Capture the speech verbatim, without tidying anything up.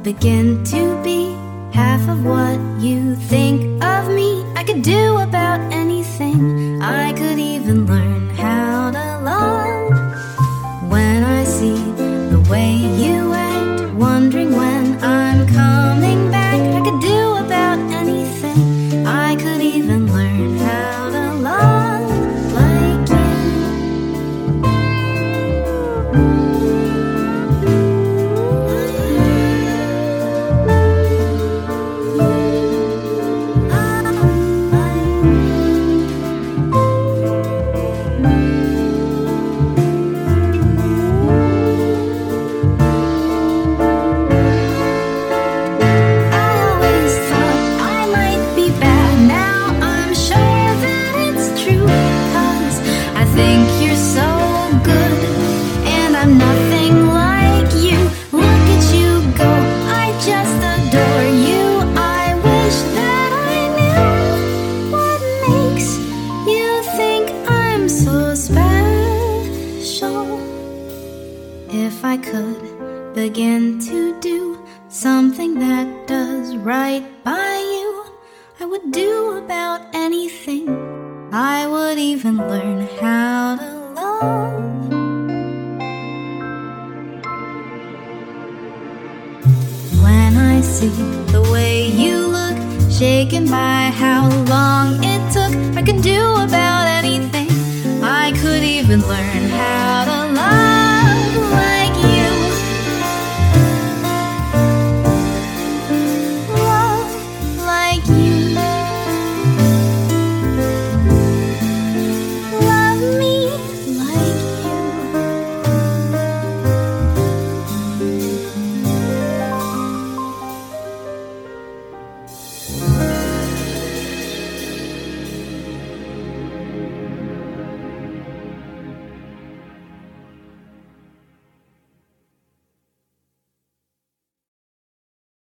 begin to be half of what you think of me. I could do about anything. I could even learn how to love. When I see the way you act, wondering when I'm coming back, I could do about anything. I could even learn how to love like if I could begin to do something that does right by you, I would do about anything. I would even learn how to love. When I see the way you look, shaken by how long it took, I could do about anything. I could even learn